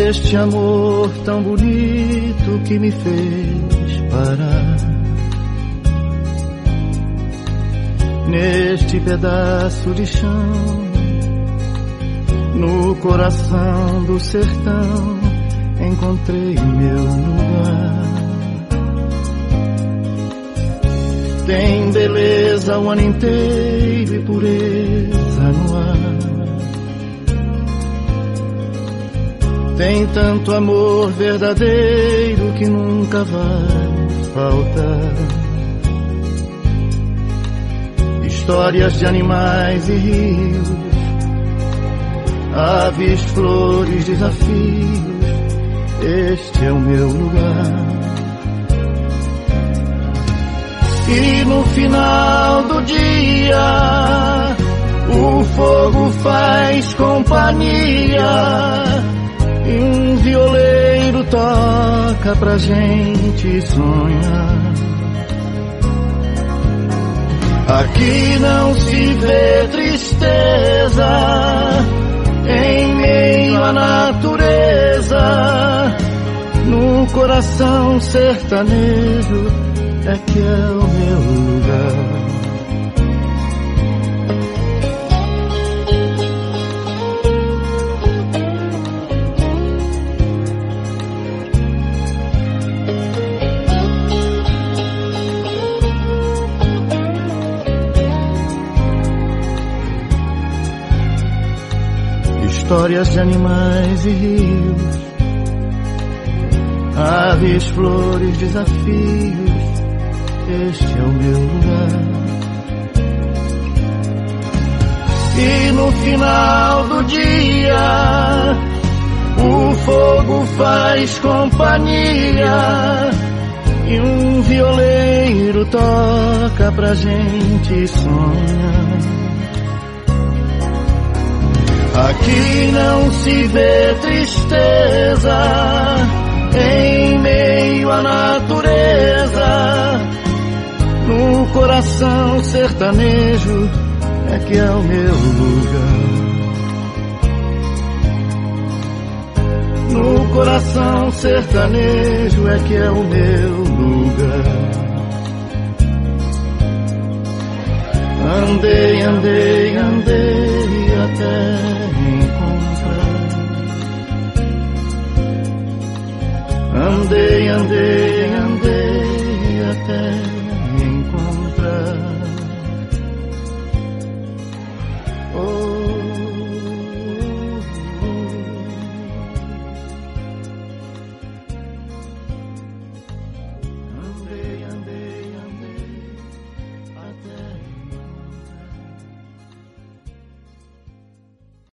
Este amor tão bonito que me fez parar neste pedaço de chão, no coração do sertão, encontrei meu lugar. Tem beleza o ano inteiro e pureza no ar. Tem tanto amor verdadeiro que nunca vai faltar. Histórias de animais e rios, aves, flores, desafios. Este é o meu lugar. E no final do dia o fogo faz companhia e um violeiro toca pra gente sonhar. Aqui não se vê tristeza em meio à natureza. No coração sertanejo é que é o meu lugar. Histórias de animais e rios, aves, flores, desafios. Este é o meu lugar. E no final do dia o fogo faz companhia e um violeiro toca pra gente sonhar. Aqui não se vê tristeza em meio à natureza. No coração sertanejo é que é o meu lugar. No coração sertanejo é que é o meu lugar. Andei, andei, andei